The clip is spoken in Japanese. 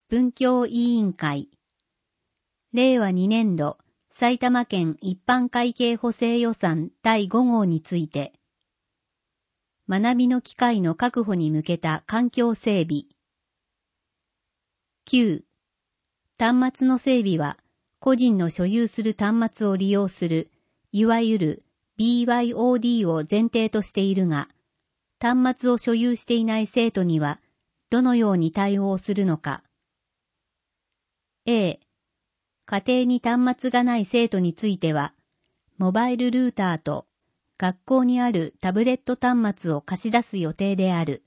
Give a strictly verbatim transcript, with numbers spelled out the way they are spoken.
文教委員会れいわにねんど埼玉県一般会計補正予算だいごごうについて、学びの機会の確保に向けた環境整備。きゅう. 端末の整備は個人の所有する端末を利用するいわゆる ビーワイオーディー を前提としているが、端末を所有していない生徒にはどのように対応するのか。A、家庭に端末がない生徒については、モバイルルーターと学校にあるタブレット端末を貸し出す予定である。